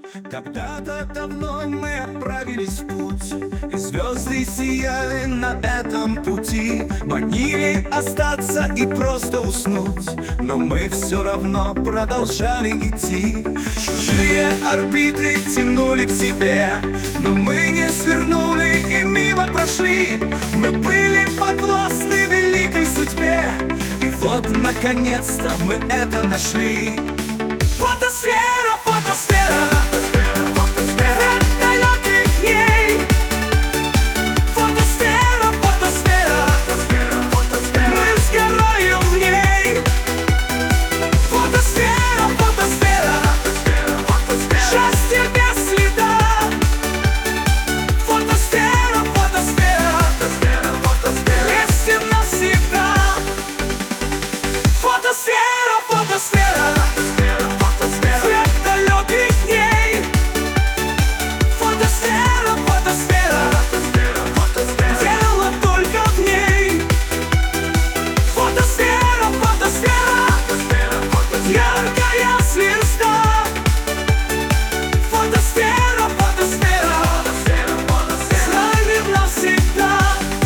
Когда-то давно мы отправились в путь, и звезды сияли на этом пути. Манили остаться и просто уснуть, но мы все равно продолжали идти. Чужие орбиты тянули к себе, но мы не свернули и мимо прошли. Мы были подвластны великой судьбе, и вот наконец-то мы это нашли. Фотосфера, фотосфера, свет далеких дней. Фотосфера, фотосфера, мы сгораем в ней. Фотосфера, фотосфера, счастье без следа. Фотосфера, фотосфера, вместе навсегда. Фотосфера, фотосфера, свет далеких дней. Фотосфера, фотосфера, дело только в ней. Фотосфера, фотосфера, яркая звезда. Фотосфера, фотосфера, с нами навсегда.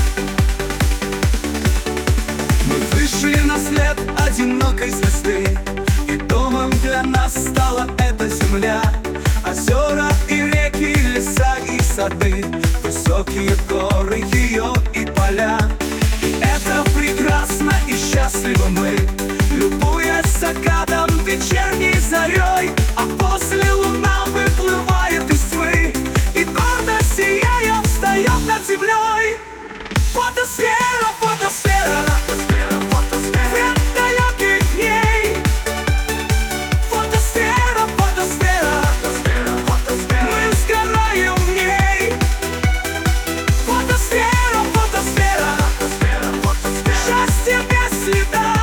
Мы вышли на след одинокой звезды, и домом для нас стала эта земля. Озера и реки, леса и сады, высокие горы, ее и поля. И это прекрасно и счастливо мы, любуясь закатом вечерней зарей. А после луна выплывает из тьмы, и гордо сияя встает над землей. Фотосфера, фотосфера, свет далеких дней. Фотосфера, фотосфера, мы сгораем в ней. Фотосфера, фотосфера, счастье без следа.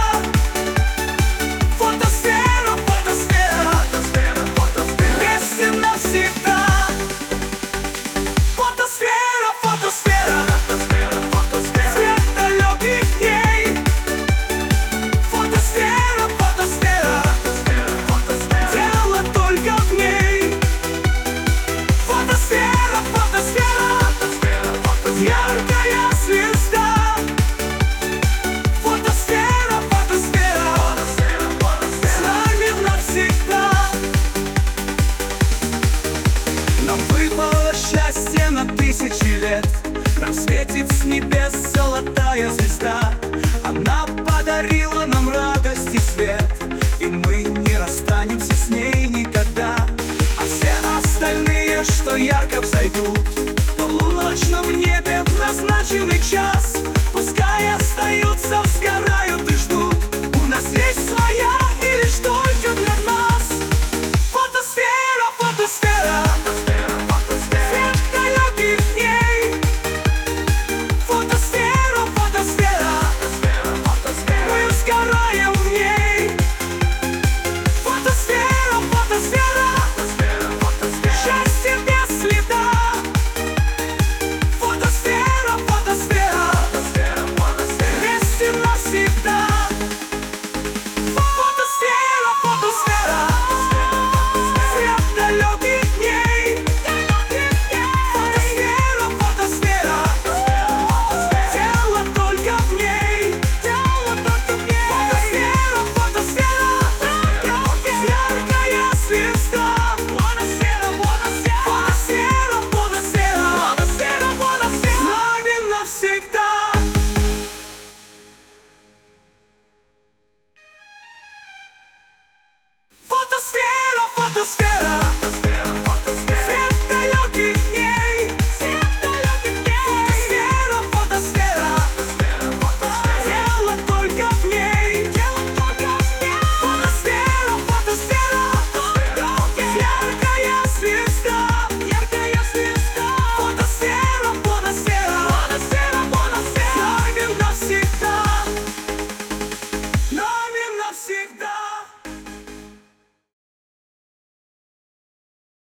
Фотосфера, фотосфера, вместе навсегда. Фотосфера, фотосфера, свет далеких дней. Фотосфера, фотосфера, дело только в ней. Фотосфера, фотосфера, яркая звезда. Фотосфера, фотосфера, с нами навсегда. Нам выпало счастье на тысячи лет, нам светит с небес золотая звезда. Она подарила нам радость и свет, и мы не расстанемся с ней никогда. А все остальные, что ярко взойдут,